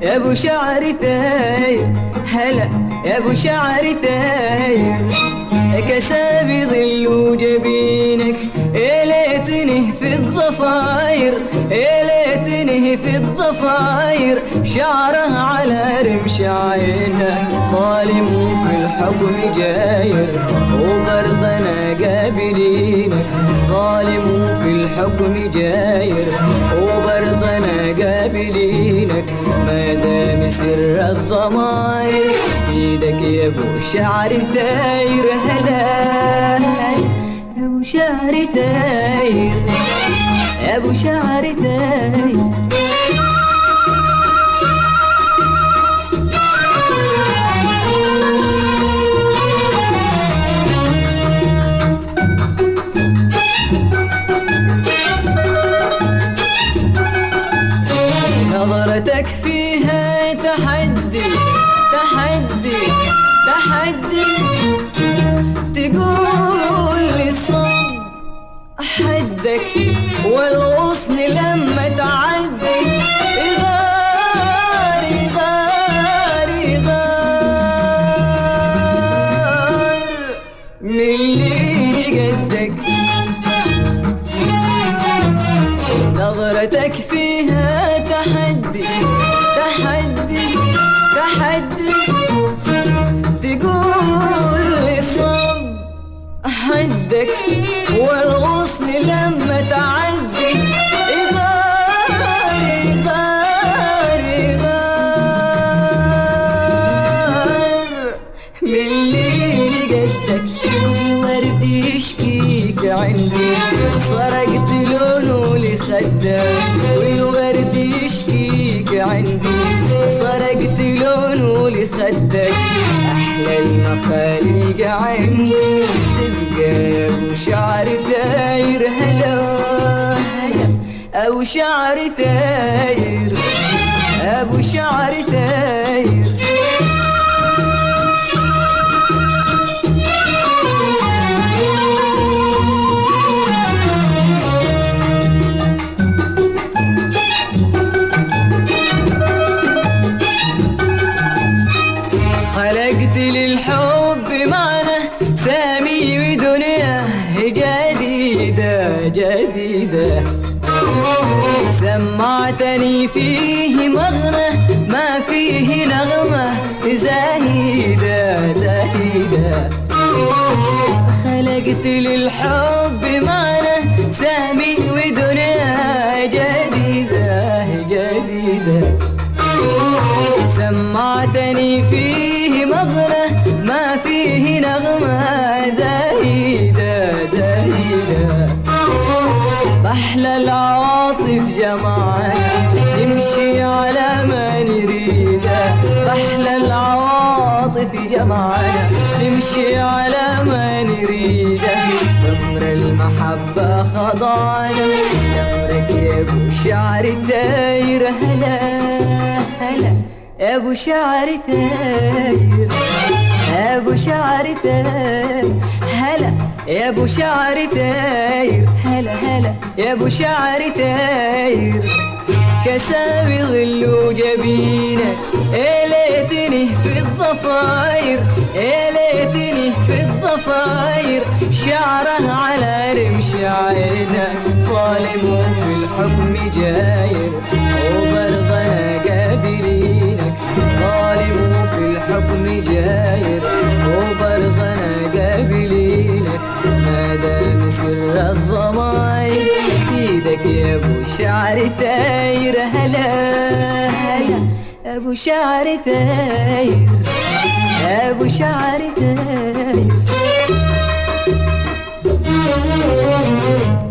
يا ابو شعر ثاير، هلا يا ابو شعر ثاير، كسابي ظل وجبينك يا ليتني في الضفاير، يا ليتني في الضفاير، شعره على رمش عينه ظالم وفي الحكم جاير، وبرضنا قابلينك ظالم وفي الحكم جاير، وبرضنا قابلينك ما دام سر الضماير ايدك يا ابو شعر ثاير. هلا يا ابو شعر ثاير، يا ابو شعر ثاير. نظرتك فيها تحدي تحدي تحدي، تقول لي الصب حدك والغصن لما تعدي يغار يغار يغار من اللي قدك. نظرتك فيها تحدي تحدي تحدي، تقول لي صب حدك والغصن لما تعدي يغار يغار يغار من اللي قدك. الورد يشكيك عندي سرقت لونه لخدك، والورد يشكيك عندي سرقت لونه لخدك، احلى المخاليق عندي تبقى يا ابو شعر ثاير. هلا هلا ابو شعر ثاير، ابو شعر ثاير. خلقت للحب معنى سامي ودنيا جديدة جديدة، سمعتني فيه مغنى ما فيه نغمة زاهدة زاهدة. خلقت للحب معنى سامي ودنيا جديدة جديدة، سمعتني فيه مغنى ما فيه نغمة زاهدة زاهدة. بحلى العواطف جمعنا نمشي على ما نريده، بحلى العواطف جمعنا نمشي على ما نريده، بأمر المحبة خضعنا لأمرك يا ابو شعر ثاير. هلا هلا يا ابو شعر ثاير، يا ابو شعر ثاير. هلا يا ابو شعر ثاير، هلا هلا يا ابو شعر ثاير، كسابي ظل وجبينك يا ليتني في الضفاير، يا ليتني في الضفاير، شعره على رمش عينك ظالم وفي الحكم جاير، وبرضنا قابلينك ظالم وفي الحكم جاير، وبرضنا قابلينك ما دام سر الضماير ايدك يا ابو شعر ثاير. هلا هلا ابو شعر ثاير، ابو شعر ثاير.